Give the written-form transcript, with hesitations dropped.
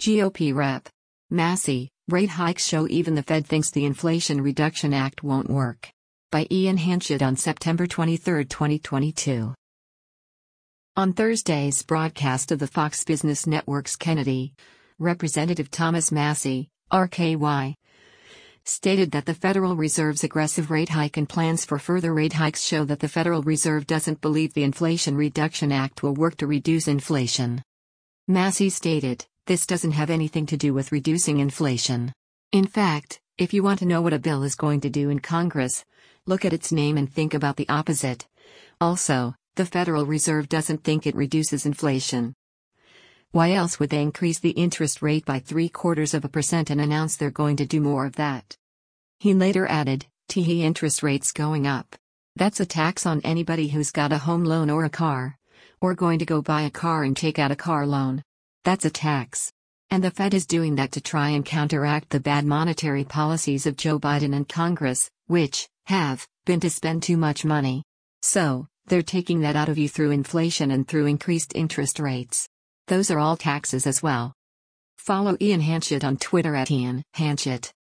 GOP Rep. Massey, rate hikes show even the Fed thinks the Inflation Reduction Act won't work. By Ian Hanchett on September 23, 2022. On Thursday's broadcast of the Fox Business Network's Kennedy, Representative Thomas Massey, RKY, stated that the Federal Reserve's aggressive rate hike and plans for further rate hikes show that the Federal Reserve doesn't believe the Inflation Reduction Act will work to reduce inflation. Massey stated, "This doesn't have anything to do with reducing inflation. In fact, if you want to know what a bill is going to do in Congress, look at its name and think about the opposite. Also, the Federal Reserve doesn't think it reduces inflation. Why else would they increase the interest rate by 0.75% and announce they're going to do more of that?" He later added, interest rates going up. That's a tax on anybody who's got a home loan or a car, or going to go buy a car and take out a car loan. That's a tax. And the Fed is doing that to try and counteract the bad monetary policies of Joe Biden and Congress, which have been to spend too much money. So, they're taking that out of you through inflation and through increased interest rates. Those are all taxes as well. Follow Ian Hanchett on Twitter @Ian Hanchett.